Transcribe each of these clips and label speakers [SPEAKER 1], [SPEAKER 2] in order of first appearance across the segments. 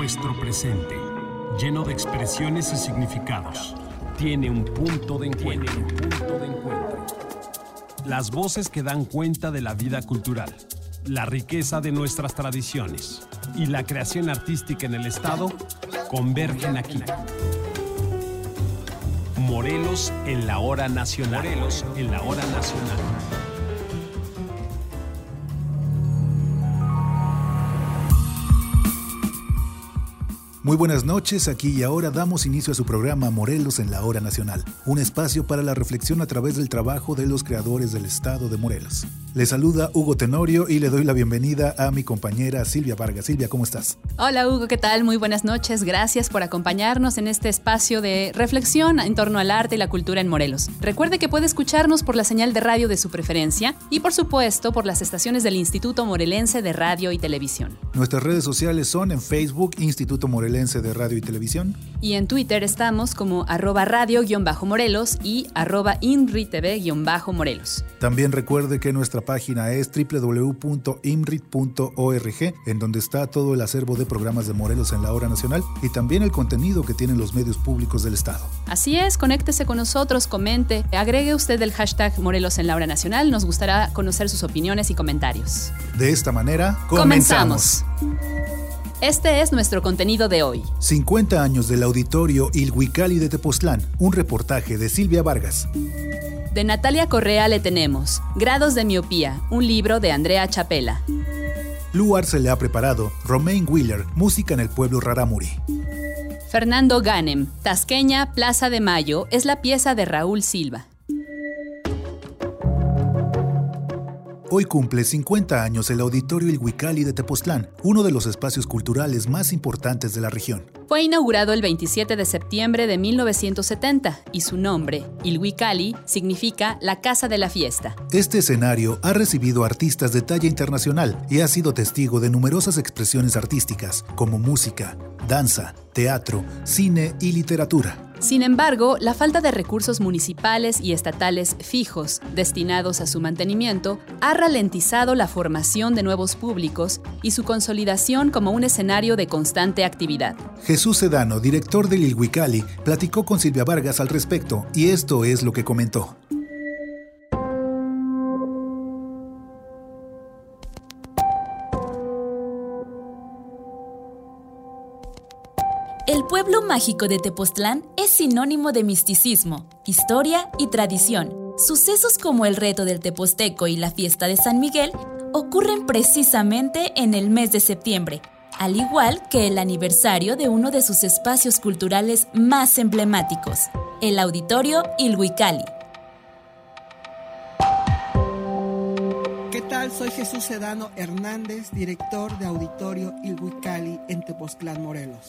[SPEAKER 1] nuestro presente, lleno de expresiones y significados, tiene un punto de encuentro. Las voces que dan cuenta de la vida cultural, la riqueza de nuestras tradiciones y la creación artística en el Estado convergen aquí. Morelos en la hora nacional. Morelos en la hora nacional.
[SPEAKER 2] Muy buenas noches, aquí y ahora damos inicio a su programa Morelos en la Hora Nacional, un espacio para la reflexión a través del trabajo de los creadores del estado de Morelos. Le saluda Hugo Tenorio y le doy la bienvenida a mi compañera Silvia Vargas. Silvia, ¿cómo estás?
[SPEAKER 3] Hola Hugo, ¿qué tal? Muy buenas noches, gracias por acompañarnos en este espacio de reflexión en torno al arte y la cultura en Morelos. Recuerde que puede escucharnos por la señal de radio de su preferencia y por supuesto por las estaciones del Instituto Morelense de Radio y Televisión.
[SPEAKER 2] Nuestras redes sociales son en Facebook, Instituto Morelense de Radio y Televisión.
[SPEAKER 3] Y en Twitter estamos como @radio_Morelos y @INRITV_Morelos.
[SPEAKER 2] También recuerde que nuestra página es www.imrit.org, en donde está todo el acervo de programas de Morelos en la Hora Nacional y también el contenido que tienen los medios públicos del estado.
[SPEAKER 3] Así es, conéctese con nosotros, comente, agregue usted el hashtag Morelos en la Hora Nacional, nos gustará conocer sus opiniones y comentarios.
[SPEAKER 2] De esta manera, comenzamos.
[SPEAKER 3] Este es nuestro contenido de hoy.
[SPEAKER 2] 50 años del Auditorio Ilhuicalli de Tepoztlán, un reportaje de Silvia Vargas.
[SPEAKER 3] De Natalia Correa le tenemos Grados de miopía, un libro de Andrea Chapela.
[SPEAKER 2] Luar se le ha preparado Romain Wheeler, música en el pueblo rarámuri.
[SPEAKER 3] Fernando Ganem, Tasqueña, Plaza de Mayo, es la pieza de Raúl Silva.
[SPEAKER 2] Hoy cumple 50 años el Auditorio Ilhuicalli de Tepoztlán, uno de los espacios culturales más importantes de la región.
[SPEAKER 3] Fue inaugurado el 27 de septiembre de 1970 y su nombre, Ilhuicalli, significa la Casa de la Fiesta.
[SPEAKER 2] Este escenario ha recibido artistas de talla internacional y ha sido testigo de numerosas expresiones artísticas como música, danza, teatro, cine y literatura.
[SPEAKER 3] Sin embargo, la falta de recursos municipales y estatales fijos destinados a su mantenimiento ha ralentizado la formación de nuevos públicos y su consolidación como un escenario de constante actividad.
[SPEAKER 2] Jesús Sedano, director del Ilhuicalli, platicó con Silvia Vargas al respecto y esto es lo que comentó.
[SPEAKER 4] El pueblo mágico de Tepoztlán es sinónimo de misticismo, historia y tradición. Sucesos como el reto del Tepozteco y la fiesta de San Miguel ocurren precisamente en el mes de septiembre, al igual que el aniversario de uno de sus espacios culturales más emblemáticos, el Auditorio Ilhuicalli.
[SPEAKER 5] ¿Qué tal? Soy Jesús Sedano Hernández, director de Auditorio Ilhuicalli en Tepoztlán, Morelos.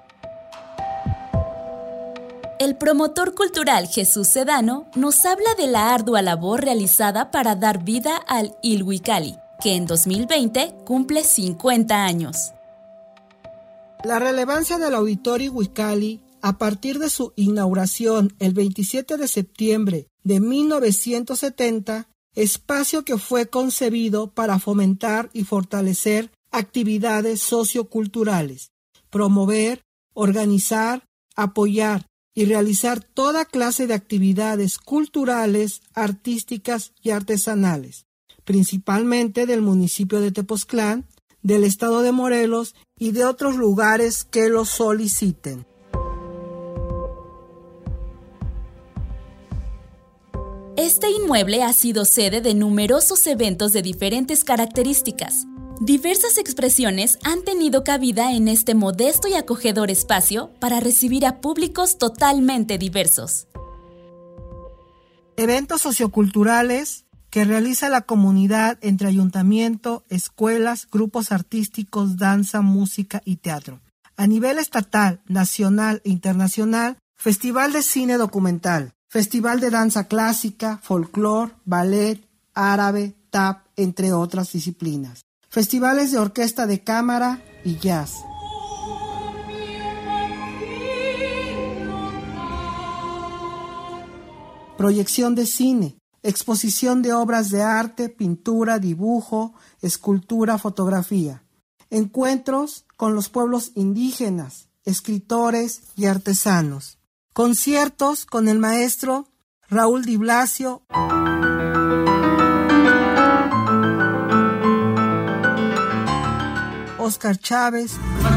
[SPEAKER 4] El promotor cultural Jesús Sedano nos habla de la ardua labor realizada para dar vida al Ilhuicalli, que en 2020 cumple 50 años.
[SPEAKER 5] La relevancia del Auditorio Ilhuicalli, a partir de su inauguración el 27 de septiembre de 1970, espacio que fue concebido para fomentar y fortalecer actividades socioculturales, promover, organizar, apoyar y realizar toda clase de actividades culturales, artísticas y artesanales, principalmente del municipio de Tepoztlán, del estado de Morelos y de otros lugares que lo soliciten.
[SPEAKER 4] Este inmueble ha sido sede de numerosos eventos de diferentes características. Diversas expresiones han tenido cabida en este modesto y acogedor espacio para recibir a públicos totalmente diversos.
[SPEAKER 5] Eventos socioculturales que realiza la comunidad entre ayuntamiento, escuelas, grupos artísticos, danza, música y teatro. A nivel estatal, nacional e internacional, Festival de Cine Documental, Festival de Danza Clásica, Folclor, Ballet, Árabe, Tap, entre otras disciplinas. Festivales de orquesta de cámara y jazz. Proyección de cine, exposición de obras de arte, pintura, dibujo, escultura, fotografía. encuentros con los pueblos indígenas, escritores y artesanos, conciertos con el maestro Raúl Di Blasio, Óscar Chávez,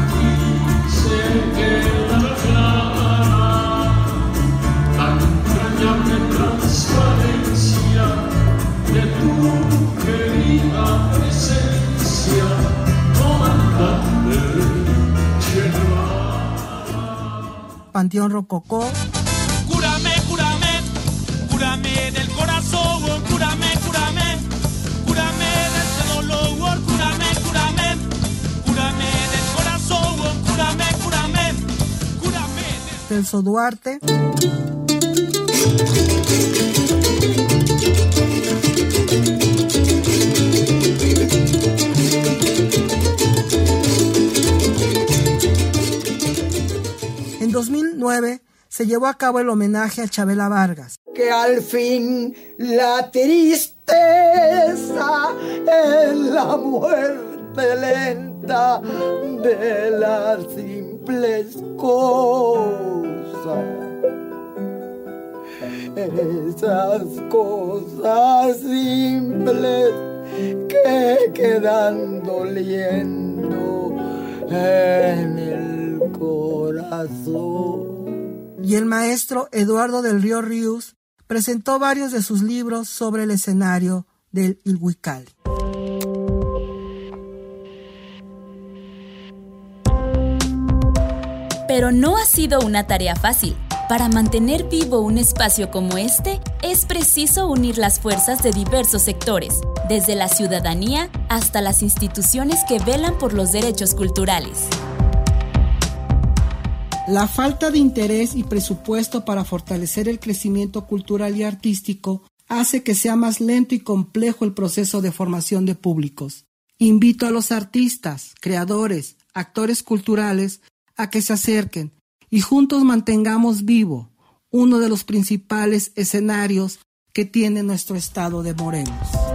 [SPEAKER 6] de tu querida presencia, comandante general.
[SPEAKER 5] Panteón Rococó,
[SPEAKER 6] Cúrame, cúrame, cúrame del corazón, cúrame, cúrame, cúrame de este dolor, cúrame, cúrame, cúrame del corazón, cúrame, cúrame, cúrame de...
[SPEAKER 5] Celso Duarte, En 2009 se llevó a cabo el homenaje a Chavela Vargas.
[SPEAKER 7] Que al fin la tristeza es la muerte lenta de las simples cosas. Esas cosas simples que quedan doliendo en el corazón.
[SPEAKER 5] Y el maestro Eduardo del Río Ríos presentó varios de sus libros sobre el escenario del Ilhuicali.
[SPEAKER 4] Pero no ha sido una tarea fácil. Para mantener vivo un espacio como este, es preciso unir las fuerzas de diversos sectores, desde la ciudadanía hasta las instituciones que velan por los derechos culturales.
[SPEAKER 5] La falta de interés y presupuesto para fortalecer el crecimiento cultural y artístico hace que sea más lento y complejo el proceso de formación de públicos. Invito a los artistas, creadores, actores culturales a que se acerquen y juntos mantengamos vivo uno de los principales escenarios que tiene nuestro estado de Morelos.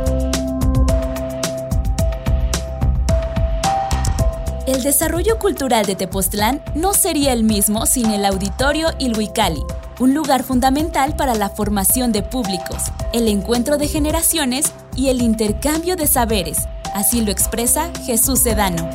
[SPEAKER 4] El desarrollo cultural de Tepoztlán no sería el mismo sin el Auditorio Ilhuicali, un lugar fundamental para la formación de públicos, el encuentro de generaciones y el intercambio de saberes. Así lo expresa Jesús Sedano.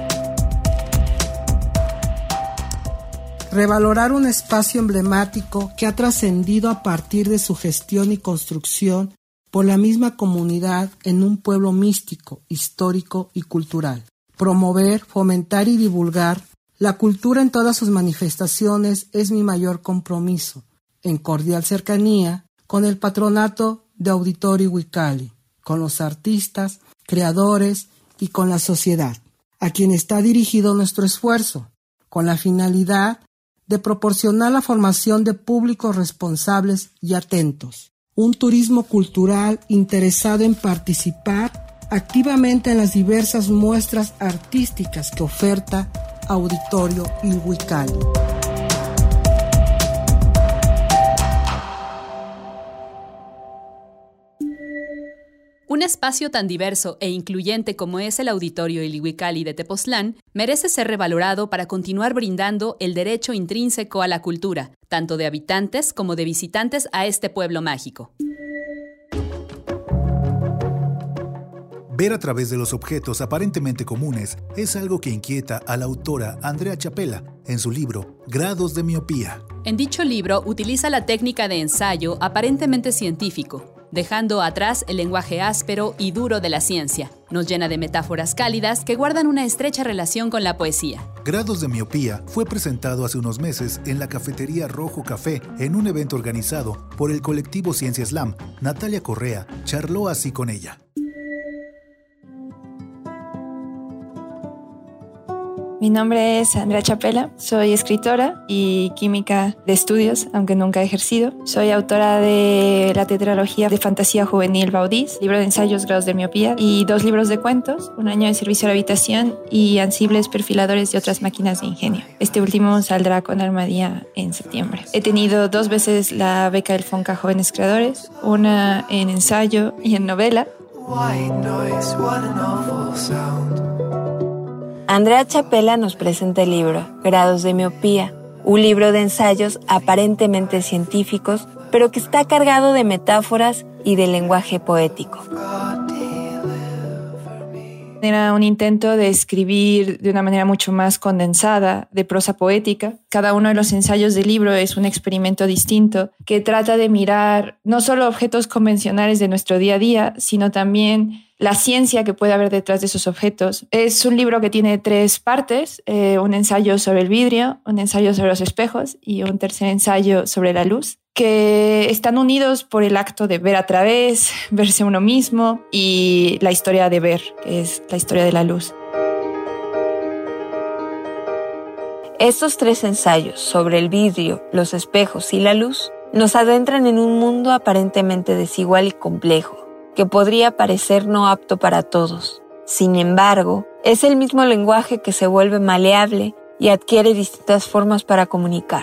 [SPEAKER 5] Revalorar un espacio emblemático que ha trascendido a partir de su gestión y construcción por la misma comunidad en un pueblo místico, histórico y cultural. Promover, fomentar y divulgar la cultura en todas sus manifestaciones es mi mayor compromiso, en cordial cercanía con el patronato de Auditorio Ilhuicali, con los artistas, creadores y con la sociedad, a quien está dirigido nuestro esfuerzo, con la finalidad de proporcionar la formación de públicos responsables y atentos, un turismo cultural interesado en participar activamente en las diversas muestras artísticas que oferta Auditorio Ilhuicali.
[SPEAKER 3] Un espacio tan diverso e incluyente como es el Auditorio Ilhuicali de Tepoztlán merece ser revalorado para continuar brindando el derecho intrínseco a la cultura, tanto de habitantes como de visitantes a este pueblo mágico.
[SPEAKER 2] Ver a través de los objetos aparentemente comunes es algo que inquieta a la autora Andrea Chapela en su libro Grados de miopía.
[SPEAKER 3] En dicho libro utiliza la técnica de ensayo aparentemente científico, dejando atrás el lenguaje áspero y duro de la ciencia. Nos llena de metáforas cálidas que guardan una estrecha relación con la poesía.
[SPEAKER 2] Grados de miopía fue presentado hace unos meses en la cafetería Rojo Café en un evento organizado por el colectivo Ciencia Slam. Natalia Correa charló así con ella.
[SPEAKER 8] Mi nombre es Andrea Chapela, soy escritora y química de estudios, aunque nunca he ejercido. Soy autora de la tetralogía de fantasía juvenil Baudís, libro de ensayos Grados de miopía y 2 libros de cuentos, Un año de servicio a la habitación y Ansibles, perfiladores y otras máquinas de ingenio. Este último saldrá con Almadía en septiembre. He tenido 2 veces la beca del Fonca Jóvenes Creadores, una en ensayo y en novela.
[SPEAKER 9] White noise, what an awful sound. Andrea Chapela nos presenta el libro Grados de miopía, un libro de ensayos aparentemente científicos, pero que está cargado de metáforas y de lenguaje poético.
[SPEAKER 8] Era un intento de escribir de una manera mucho más condensada, de prosa poética. Cada uno de los ensayos del libro es un experimento distinto que trata de mirar no solo objetos convencionales de nuestro día a día, sino también la ciencia que puede haber detrás de esos objetos. Es un libro que tiene 3 partes, un ensayo sobre el vidrio, un ensayo sobre los espejos y un tercer ensayo sobre la luz, que están unidos por el acto de ver a través, verse uno mismo y la historia de ver, que es la historia de la luz.
[SPEAKER 9] Estos 3 ensayos sobre el vidrio, los espejos y la luz nos adentran en un mundo aparentemente desigual y complejo, que podría parecer no apto para todos. Sin embargo, es el mismo lenguaje que se vuelve maleable y adquiere distintas formas para comunicar.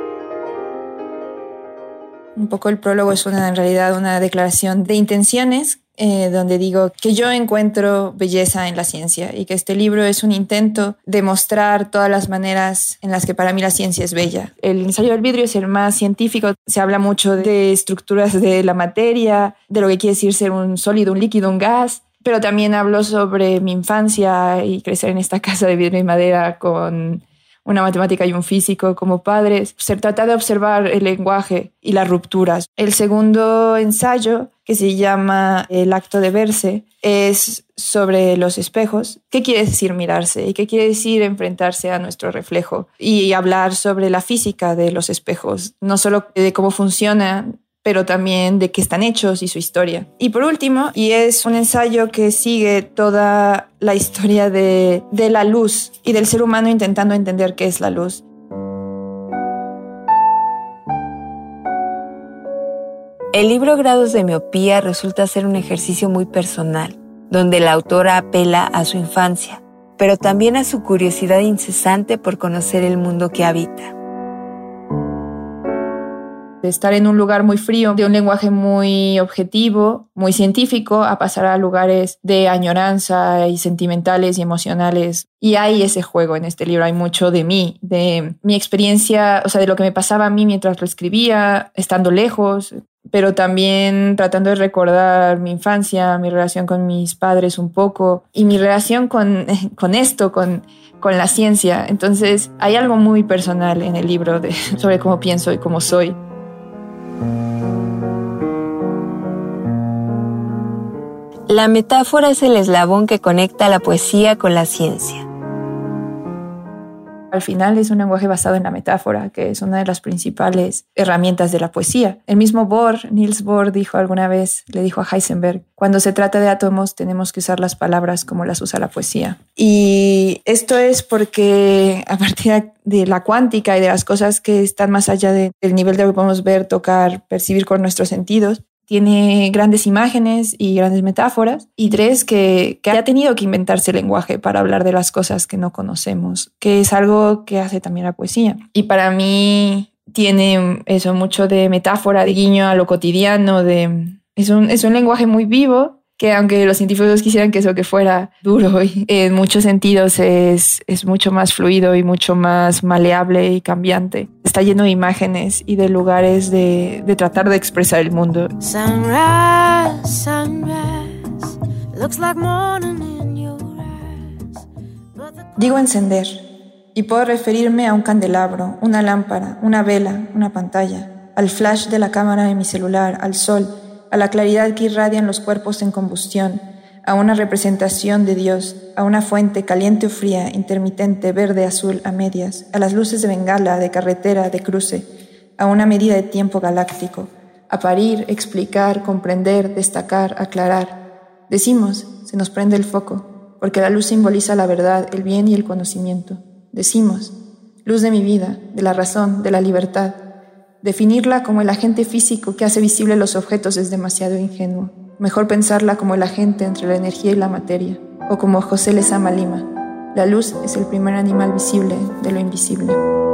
[SPEAKER 8] Un poco el prólogo es en realidad una declaración de intenciones donde digo que yo encuentro belleza en la ciencia y que este libro es un intento de mostrar todas las maneras en las que para mí la ciencia es bella. El ensayo del vidrio es el más científico. Se habla mucho de estructuras de la materia, de lo que quiere decir ser un sólido, un líquido, un gas, pero también hablo sobre mi infancia y crecer en esta casa de vidrio y madera con una matemática y un físico como padres. Se trata de observar el lenguaje y las rupturas. El segundo ensayo, que se llama El acto de verse, es sobre los espejos. ¿Qué quiere decir mirarse? ¿Y qué quiere decir enfrentarse a nuestro reflejo? Y hablar sobre la física de los espejos, no solo de cómo funcionan, pero también de qué están hechos y su historia. Y por último, y es un ensayo que sigue toda la historia de la luz y del ser humano intentando entender qué es la luz.
[SPEAKER 9] El libro Grados de miopía resulta ser un ejercicio muy personal, donde la autora apela a su infancia, pero también a su curiosidad incesante por conocer el mundo que habita.
[SPEAKER 8] De estar en un lugar muy frío, de un lenguaje muy objetivo, muy científico, a pasar a lugares de añoranza y sentimentales y emocionales. Y hay ese juego en este libro, hay mucho de mí, de mi experiencia, o sea, de lo que me pasaba a mí mientras lo escribía, estando lejos, pero también tratando de recordar mi infancia, mi relación con mis padres un poco y mi relación con esto, con la ciencia. Entonces hay algo muy personal en el libro sobre cómo pienso y cómo soy.
[SPEAKER 9] La metáfora es el eslabón que conecta la poesía con la ciencia.
[SPEAKER 8] Al final es un lenguaje basado en la metáfora, que es una de las principales herramientas de la poesía. El mismo Niels Bohr dijo alguna vez, le dijo a Heisenberg, cuando se trata de átomos tenemos que usar las palabras como las usa la poesía. Y esto es porque a partir de la cuántica y de las cosas que están más allá del nivel de lo que podemos ver, tocar, percibir con nuestros sentidos, tiene grandes imágenes y grandes metáforas. Y 3, que ha tenido que inventarse el lenguaje para hablar de las cosas que no conocemos, que es algo que hace también la poesía. Y para mí tiene eso mucho de metáfora, de guiño a lo cotidiano. Es un lenguaje muy vivo, que aunque los científicos quisieran que eso que fuera duro, y en muchos sentidos es mucho más fluido y mucho más maleable y cambiante. Está lleno de imágenes y de lugares de tratar de expresar el mundo.
[SPEAKER 10] Sunrise, sunrise, looks like morning in your eyes.
[SPEAKER 8] Digo encender y puedo referirme a un candelabro, una lámpara, una vela, una pantalla, al flash de la cámara de mi celular, al sol, a la claridad que irradian los cuerpos en combustión, a una representación de Dios, a una fuente caliente o fría, intermitente, verde, azul, a medias, a las luces de bengala, de carretera, de cruce, a una medida de tiempo galáctico, a parir, explicar, comprender, destacar, aclarar. Decimos, se nos prende el foco, porque la luz simboliza la verdad, el bien y el conocimiento. Decimos, luz de mi vida, de la razón, de la libertad. Definirla como el agente físico que hace visible los objetos es demasiado ingenuo. Mejor pensarla como el agente entre la energía y la materia, o como José Lezama Lima. La luz es el primer animal visible de lo invisible.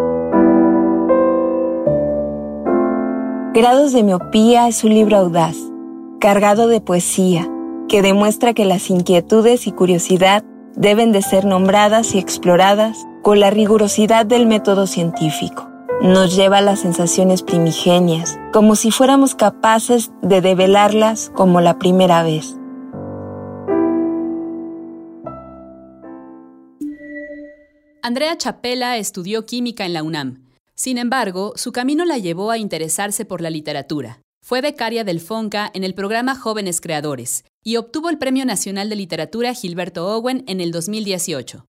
[SPEAKER 9] Grados de miopía es un libro audaz, cargado de poesía, que demuestra que las inquietudes y curiosidad deben de ser nombradas y exploradas con la rigurosidad del método científico. Nos lleva a las sensaciones primigenias, como si fuéramos capaces de develarlas como la primera vez.
[SPEAKER 3] Andrea Chapela estudió química en la UNAM. Sin embargo, su camino la llevó a interesarse por la literatura. Fue becaria del FONCA en el programa Jóvenes Creadores y obtuvo el Premio Nacional de Literatura Gilberto Owen en el 2018.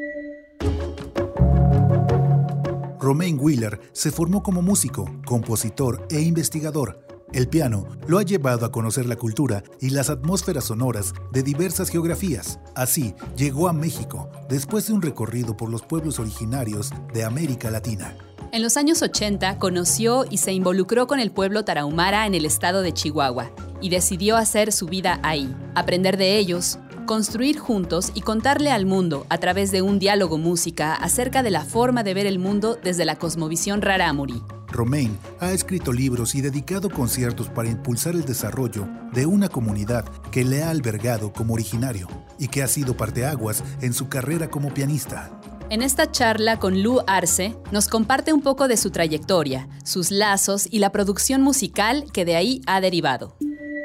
[SPEAKER 2] Romain Wheeler se formó como músico, compositor e investigador. El piano lo ha llevado a conocer la cultura y las atmósferas sonoras de diversas geografías. Así, llegó a México, después de un recorrido por los pueblos originarios de América Latina.
[SPEAKER 3] En los años 80 conoció y se involucró con el pueblo tarahumara en el estado de Chihuahua y decidió hacer su vida ahí, aprender de ellos, construir juntos y contarle al mundo, a través de un diálogo música, acerca de la forma de ver el mundo desde la cosmovisión rarámuri.
[SPEAKER 2] Romain ha escrito libros y dedicado conciertos para impulsar el desarrollo de una comunidad que le ha albergado como originario y que ha sido parteaguas en su carrera como pianista.
[SPEAKER 3] En esta charla con Lu Arce nos comparte un poco de su trayectoria, sus lazos y la producción musical que de ahí ha derivado.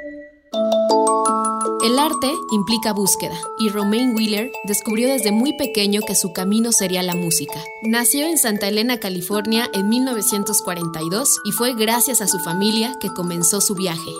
[SPEAKER 11] El arte implica búsqueda, y Romain Wheeler descubrió desde muy pequeño que su camino sería la música. Nació en Santa Elena, California, en 1942, y fue gracias a su familia que comenzó su viaje.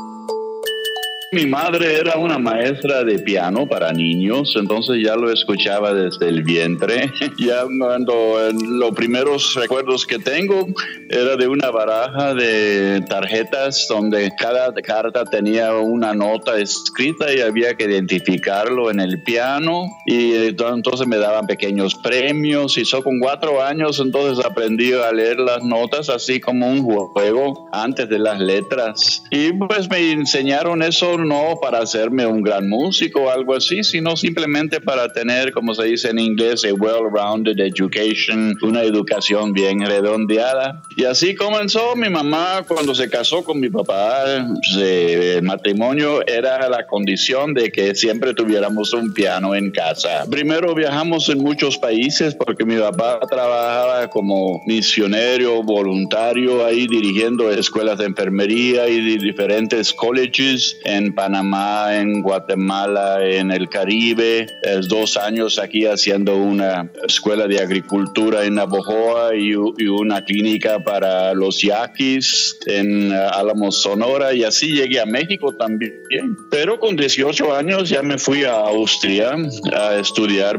[SPEAKER 12] Mi madre era una maestra de piano para niños, entonces ya lo escuchaba desde el vientre. Ya cuando los primeros recuerdos que tengo era de una baraja de tarjetas donde cada carta tenía una nota escrita y había que identificarlo en el piano, y entonces me daban pequeños premios, y con 4 años entonces aprendí a leer las notas así como un juego antes de las letras, y pues me enseñaron eso no para hacerme un gran músico o algo así, sino simplemente para tener, como se dice en inglés, a well-rounded education, una educación bien redondeada. Y así comenzó. Mi mamá, cuando se casó con mi papá, el matrimonio era la condición de que siempre tuviéramos un piano en casa. Primero viajamos en muchos países porque mi papá trabajaba como misionero voluntario ahí dirigiendo escuelas de enfermería y de diferentes colleges en Panamá, en Guatemala, en el Caribe. 2 años aquí haciendo una escuela de agricultura en Navojoa y una clínica para los yaquis en Álamos, Sonora, y así llegué a México también. Pero con 18 años ya me fui a Austria a estudiar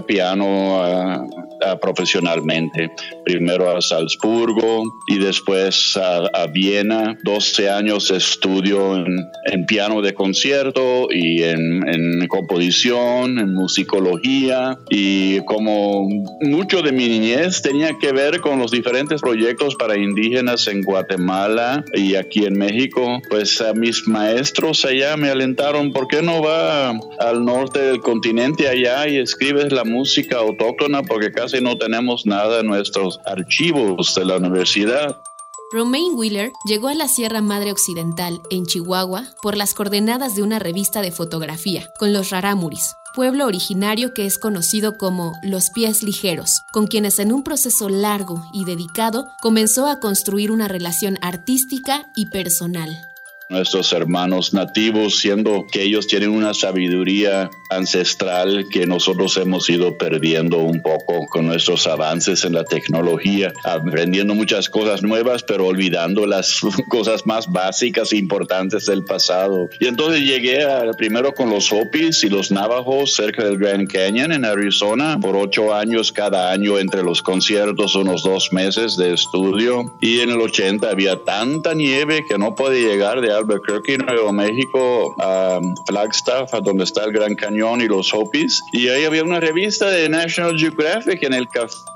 [SPEAKER 12] piano profesionalmente. Primero a Salzburgo y después a Viena. 12 años de estudio en piano de concierto y en composición, en musicología, y como mucho de mi niñez tenía que ver con los diferentes proyectos para indígenas en Guatemala y aquí en México, pues a mis maestros allá me alentaron: ¿por qué no va al norte del continente allá y escribes la música autóctona? Porque casi no tenemos nada en nuestros archivos de la universidad.
[SPEAKER 11] Romain Wheeler llegó a la Sierra Madre Occidental, en Chihuahua, por las coordenadas de una revista de fotografía, con los rarámuris, pueblo originario que es conocido como los pies ligeros, con quienes en un proceso largo y dedicado comenzó a construir una relación artística y personal.
[SPEAKER 12] Nuestros hermanos nativos, siendo que ellos tienen una sabiduría ancestral que nosotros hemos ido perdiendo un poco con nuestros avances en la tecnología, aprendiendo muchas cosas nuevas, pero olvidando las cosas más básicas e importantes del pasado. Y entonces llegué primero con los Hopis y los Navajos cerca del Grand Canyon en Arizona por 8 años cada año entre los conciertos, unos 2 meses de estudio. Y en el 80 había tanta nieve que no podía llegar de Albuquerque, Nuevo México, a Flagstaff, a donde está el Gran Cañón y los Hopis. Y ahí había una revista de National Geographic en el café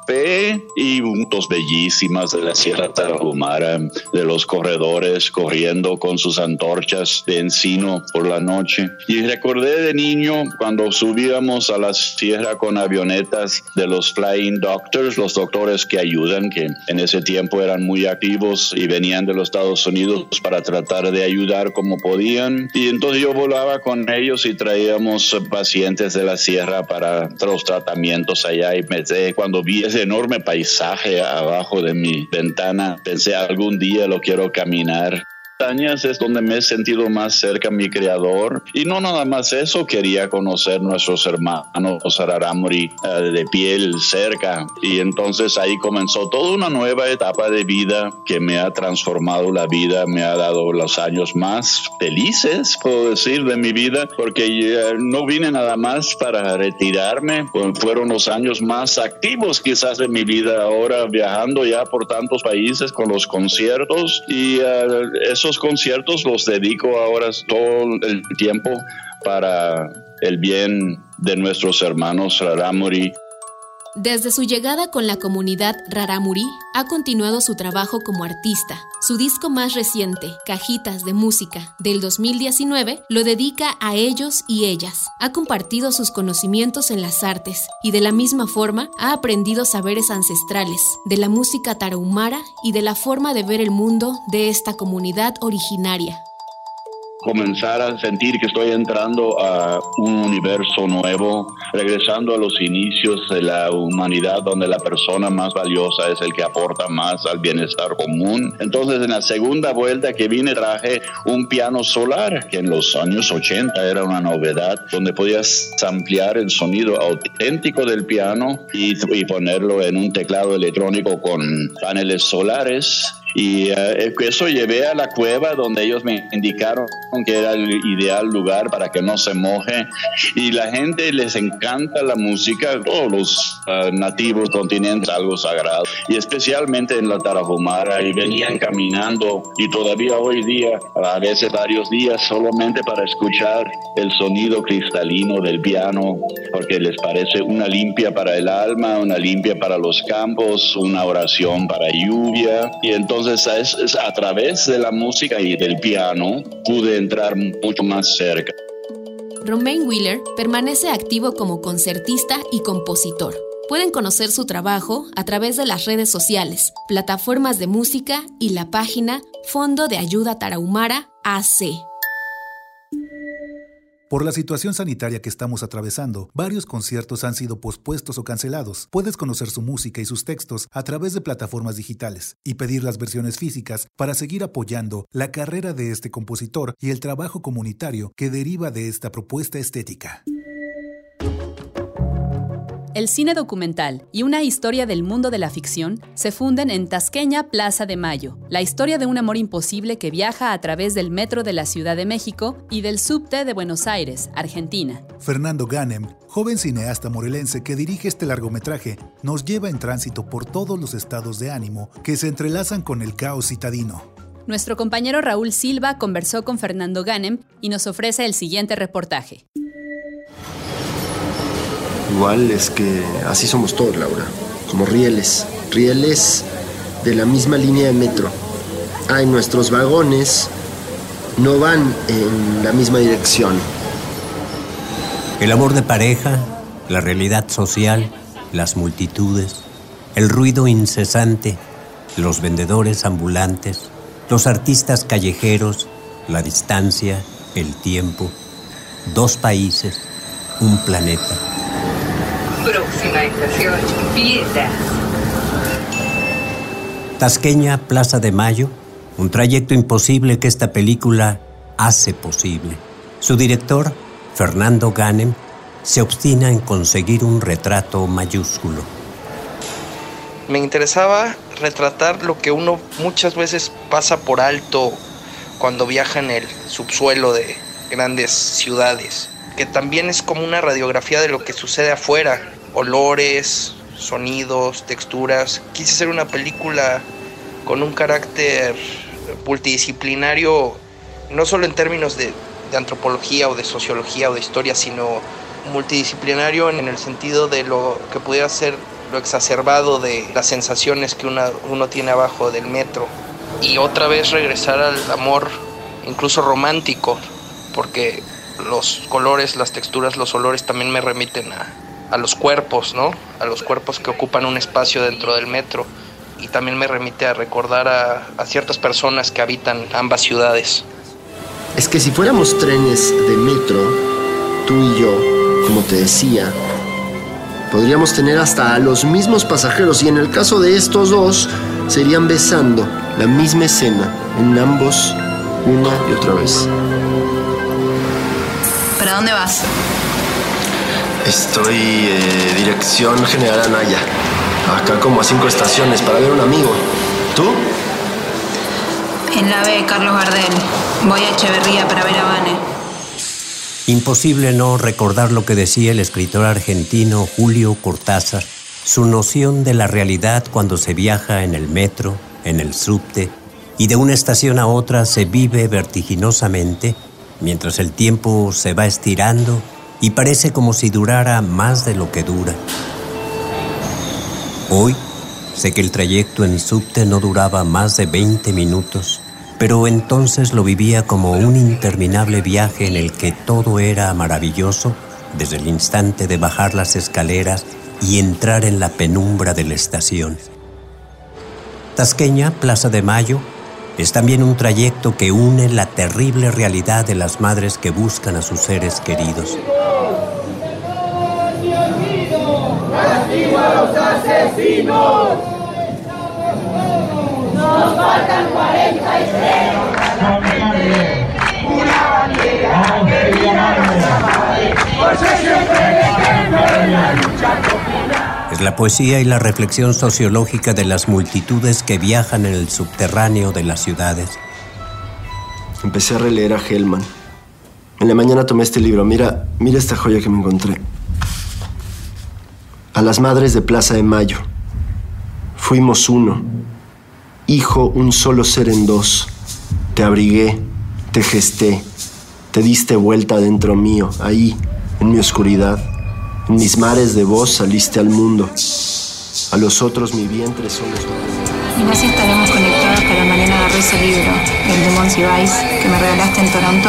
[SPEAKER 12] café y fotos bellísimas de la Sierra Tarahumara, de los corredores corriendo con sus antorchas de encino por la noche. Y recordé de niño cuando subíamos a la sierra con avionetas de los Flying Doctors, los doctores que ayudan, que en ese tiempo eran muy activos y venían de los Estados Unidos para tratar de ayudar como podían. Y entonces yo volaba con ellos y traíamos pacientes de la sierra para los tratamientos allá. Y cuando vi ese enorme paisaje abajo de mi ventana, pensé, algún día lo quiero caminar. Es donde me he sentido más cerca a mi Creador, y no nada más eso, quería conocer nuestros hermanos rarámuri de piel cerca, y entonces ahí comenzó toda una nueva etapa de vida que me ha transformado la vida, me ha dado los años más felices, puedo decir, de mi vida, porque no vine nada más para retirarme, fueron los años más activos quizás de mi vida ahora, viajando ya por tantos países con los conciertos, y esos conciertos los dedico ahora todo el tiempo para el bien de nuestros hermanos rarámuri.
[SPEAKER 11] Desde su llegada con la comunidad rarámuri, ha continuado su trabajo como artista. Su disco más reciente, Cajitas de Música, del 2019, lo dedica a ellos y ellas. Ha compartido sus conocimientos en las artes y de la misma forma ha aprendido saberes ancestrales de la música tarahumara y de la forma de ver el mundo de esta comunidad originaria.
[SPEAKER 12] Comenzar a sentir que estoy entrando a un universo nuevo, regresando a los inicios de la humanidad, donde la persona más valiosa es el que aporta más al bienestar común. Entonces, en la segunda vuelta que vine, traje un piano solar, que en los años 80 era una novedad, donde podías ampliar el sonido auténtico del piano y ponerlo en un teclado electrónico con paneles solares. Y eso llevé a la cueva, donde ellos me indicaron que era el ideal lugar para que no se moje, y la gente les encanta la música, todos los nativos continentes, algo sagrado, y especialmente en la Tarahumara, y venían caminando, y todavía hoy día, a veces varios días, solamente para escuchar el sonido cristalino del piano, porque les parece una limpia para el alma, una limpia para los campos, una oración para lluvia. Y entonces a través de la música y del piano pude entrar mucho más cerca.
[SPEAKER 11] Romain Wheeler permanece activo como concertista y compositor. Pueden conocer su trabajo a través de las redes sociales, plataformas de música y la página Fondo de Ayuda Tarahumara AC.
[SPEAKER 2] Por la situación sanitaria que estamos atravesando, varios conciertos han sido pospuestos o cancelados. Puedes conocer su música y sus textos a través de plataformas digitales y pedir las versiones físicas para seguir apoyando la carrera de este compositor y el trabajo comunitario que deriva de esta propuesta estética.
[SPEAKER 3] El cine documental y una historia del mundo de la ficción se funden en Tasqueña Plaza de Mayo, la historia de un amor imposible que viaja a través del metro de la Ciudad de México y del subte de Buenos Aires, Argentina.
[SPEAKER 2] Fernando Ganem, joven cineasta morelense que dirige este largometraje, nos lleva en tránsito por todos los estados de ánimo que se entrelazan con el caos citadino.
[SPEAKER 3] Nuestro compañero Raúl Silva conversó con Fernando Ganem y nos ofrece el siguiente reportaje.
[SPEAKER 13] Igual es que así somos todos, Laura, como rieles de la misma línea de metro. Ay, nuestros vagones no van en la misma dirección.
[SPEAKER 14] El amor de pareja, la realidad social, las multitudes, el ruido incesante, los vendedores ambulantes, los artistas callejeros, la distancia, el tiempo, dos países, un planeta.
[SPEAKER 15] Próxima estación, Piedras.
[SPEAKER 14] Tasqueña, Plaza de Mayo, un trayecto imposible que esta película hace posible. Su director, Fernando Ganem, se obstina en conseguir un retrato mayúsculo.
[SPEAKER 16] Me interesaba retratar lo que uno muchas veces pasa por alto cuando viaja en el subsuelo de grandes ciudades, que también es como una radiografía de lo que sucede afuera, olores, sonidos, texturas. Quise hacer una película con un carácter multidisciplinario, no solo en términos de antropología o de sociología o de historia, sino multidisciplinario en el sentido de lo que pudiera ser lo exacerbado de las sensaciones que uno tiene abajo del metro. Y otra vez regresar al amor, incluso romántico, porque los colores, las texturas, los olores también me remiten a los cuerpos, ¿no? A los cuerpos que ocupan un espacio dentro del metro. Y también me remite a recordar a ciertas personas que habitan ambas ciudades.
[SPEAKER 13] Es que si fuéramos trenes de metro, tú y yo, como te decía, podríamos tener hasta a los mismos pasajeros, y en el caso de estos dos, se irían besando la misma escena en ambos una y otra vez.
[SPEAKER 17] ¿Para dónde vas?
[SPEAKER 13] Estoy dirección General Anaya, acá como a 5 estaciones para ver a un amigo. ¿Tú?
[SPEAKER 17] En la B, Carlos Gardel. Voy a Echeverría para ver a Vane.
[SPEAKER 14] Imposible no recordar lo que decía el escritor argentino Julio Cortázar, su noción de la realidad cuando se viaja en el metro, en el subte, y de una estación a otra se vive vertiginosamente, mientras el tiempo se va estirando y parece como si durara más de lo que dura. Hoy sé que el trayecto en subte no duraba más de 20 minutos, pero entonces lo vivía como un interminable viaje en el que todo era maravilloso, desde el instante de bajar las escaleras y entrar en la penumbra de la estación. Tasqueña, Plaza de Mayo, es también un trayecto que une la terrible realidad de las madres que buscan a sus seres queridos.
[SPEAKER 6] ¡Castigo a los asesinos! ¡Nos faltan 43! ¡Una bandera que viene por ser siempre defender la lucha popular!
[SPEAKER 14] Es la poesía y la reflexión sociológica de las multitudes que viajan en el subterráneo de las ciudades.
[SPEAKER 13] Empecé a releer a Hellman. En la mañana tomé este libro. Mira esta joya que me encontré. A las madres de Plaza de Mayo. Fuimos uno. Hijo, un solo ser en dos. Te abrigué, te gesté, te diste vuelta dentro mío, ahí, en mi oscuridad. En mis mares de voz saliste al mundo. A los otros mi vientre solo es...
[SPEAKER 17] Mirá si estaremos conectados para mañana agarré ese libro, el de Monsiváis, que me regalaste en Toronto.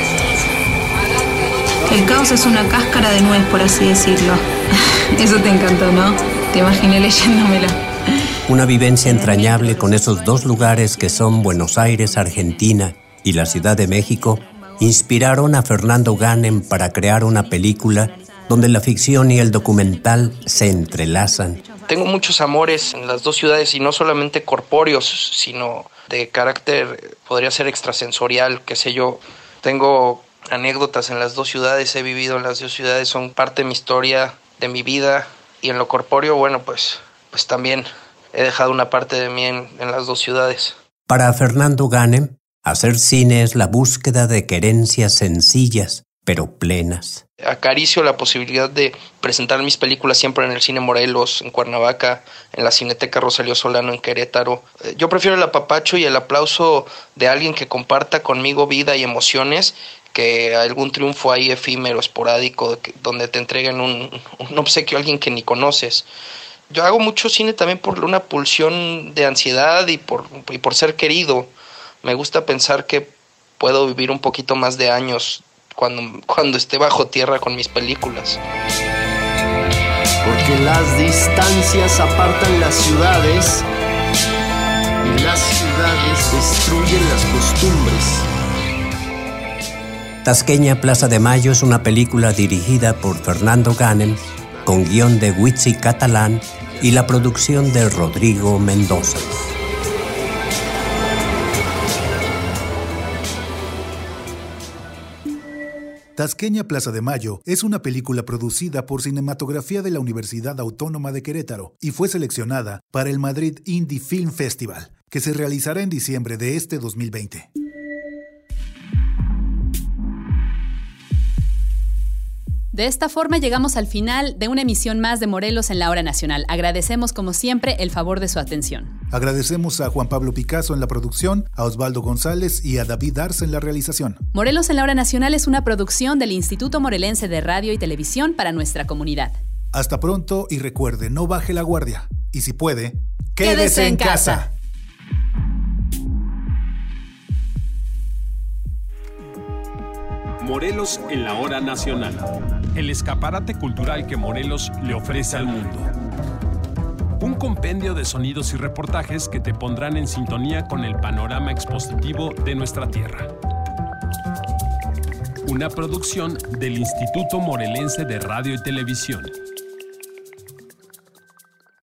[SPEAKER 17] El caos es una cáscara de nuez, por así decirlo. Eso te encantó, ¿no? Te imaginé leyéndomelo.
[SPEAKER 14] Una vivencia entrañable con esos dos lugares que son Buenos Aires, Argentina, y la Ciudad de México, inspiraron a Fernando Ganem para crear una película donde la ficción y el documental se entrelazan.
[SPEAKER 16] Tengo muchos amores en las dos ciudades, y no solamente corpóreos, sino de carácter, podría ser extrasensorial, qué sé yo. Tengo anécdotas en las dos ciudades, he vivido en las dos ciudades, son parte de mi historia, de mi vida. Y en lo corpóreo, bueno, pues también he dejado una parte de mí en las dos ciudades.
[SPEAKER 14] Para Fernando Ganem, hacer cine es la búsqueda de querencias sencillas, pero plenas.
[SPEAKER 16] Acaricio la posibilidad de presentar mis películas siempre en el Cine Morelos, en Cuernavaca, en la Cineteca Rosalío Solano en Querétaro. Yo prefiero el apapacho y el aplauso de alguien que comparta conmigo vida y emociones que algún triunfo ahí efímero, esporádico, donde te entreguen un obsequio a alguien que ni conoces. Yo hago mucho cine también por una pulsión de ansiedad y por ser querido. Me gusta pensar que puedo vivir un poquito más de años cuando esté bajo tierra con mis películas.
[SPEAKER 13] Porque las distancias apartan las ciudades y las ciudades destruyen las costumbres.
[SPEAKER 14] Tasqueña, Plaza de Mayo es una película dirigida por Fernando Ganem, con guión de Huitzi Catalán y la producción de Rodrigo Mendoza.
[SPEAKER 2] Tasqueña, Plaza de Mayo es una película producida por Cinematografía de la Universidad Autónoma de Querétaro y fue seleccionada para el Madrid Indie Film Festival, que se realizará en diciembre de este 2020.
[SPEAKER 3] De esta forma llegamos al final de una emisión más de Morelos en la Hora Nacional. Agradecemos como siempre el favor de su atención.
[SPEAKER 2] Agradecemos a Juan Pablo Picasso en la producción, a Osvaldo González y a David Arce en la realización.
[SPEAKER 3] Morelos en la Hora Nacional es una producción del Instituto Morelense de Radio y Televisión para nuestra comunidad.
[SPEAKER 2] Hasta pronto y recuerde, no baje la guardia. Y si puede,
[SPEAKER 3] quédese en casa.
[SPEAKER 1] Morelos en la hora nacional. El escaparate cultural que Morelos le ofrece al mundo. Un compendio de sonidos y reportajes que te pondrán en sintonía con el panorama expositivo de nuestra tierra. Una producción del Instituto Morelense de Radio y Televisión.